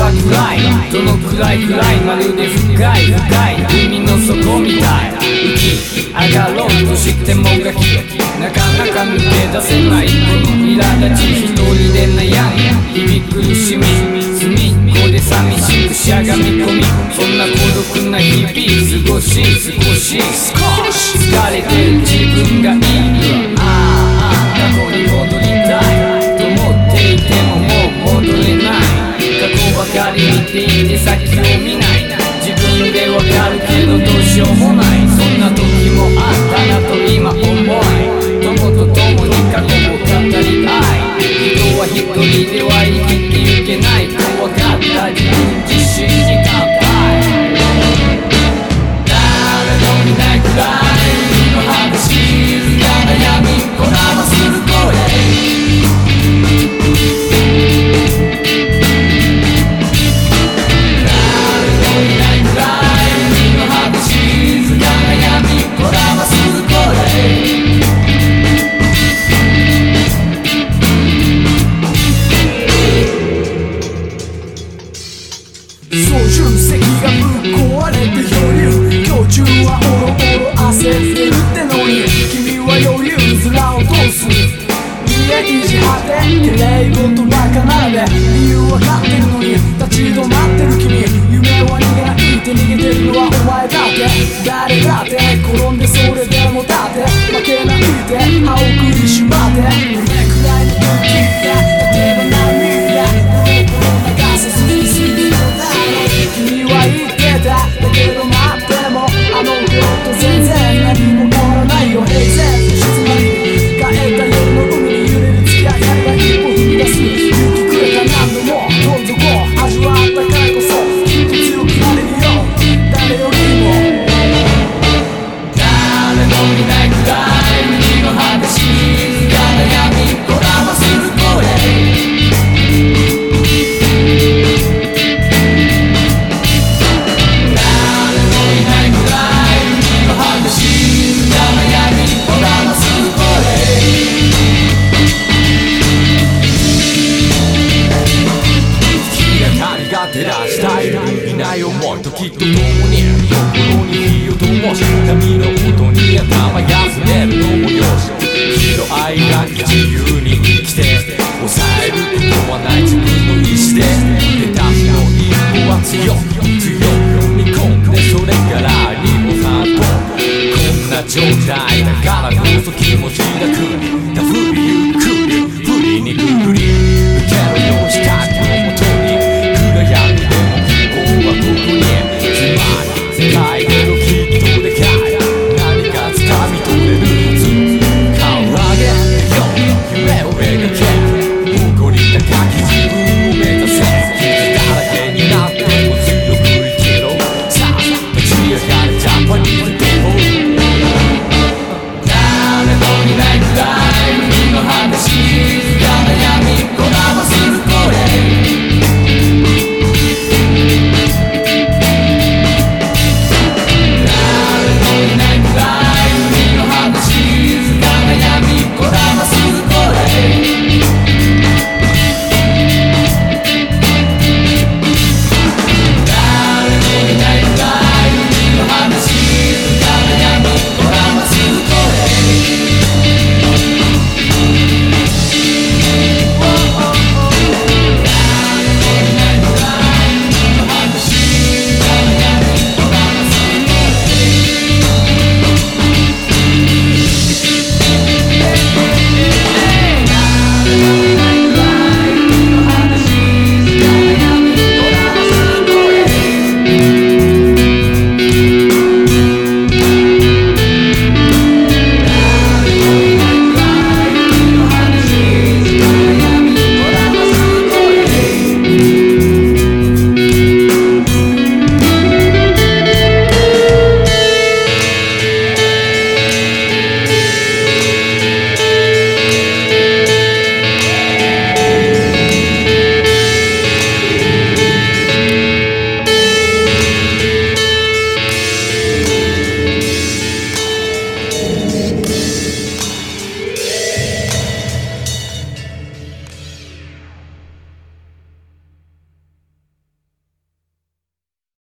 は暗い、どのくらい暗い、まるで深い深い海の底みたい。浮き上がろうとしてもがき、なかなか抜け出せないこの苛立ち、一人で悩み日々苦しみ、隅っこで寂しくしゃがみ込み、そんな孤独な日々過ごし、少し疲れてる自分がいる。過去に戻りたいと思っていてももう戻れない。過去ばかり見ていて先を見ない。自分でわかるけどどうしようもない。そんな時もあったなと今思い、友と共に過去を語り合い、人は一人では生きていけない。怖がった自分自身に乾杯。誰も見ないくらい海の果て静かな闇こだまする声、 操縦席がぶっ壊れて漂流、胸中はオロオロ焦ってるってのに君は余裕面を通す。家意地果て綺麗事ばかなで理由わかってるのに立ち止まってる君、夢は逃げないって逃げてるのはお前だって。誰だって転んでそれでもだって負けないで歯を食いしばってこれくらいの勇気が例えば涙ボロボロ流せずに過ぎるのだ。君は言ってただけど待ってもあの頃と全然何も変わらないよ。平然と静まり帰った夜の海に揺れる月明かりが一歩踏み出す勇気くれた何度もどん底味わったからこそきっと強くなれるよ誰よりも。 誰も見ないくらい海の果て静かな闇こだまする声、 照らしたいいない思いときっと共に心に火を灯し波の音に頭休めるのもよし、喜怒哀楽自由に生きて抑えることはない自分の意志で出た日の一歩は強く踏み込んでそれからにもさっとこんな状態だからこそ気持ち楽にたふりゆっくり振りにくぐり抜けるようしたこのもとに闇でも希望はここにつまり世界で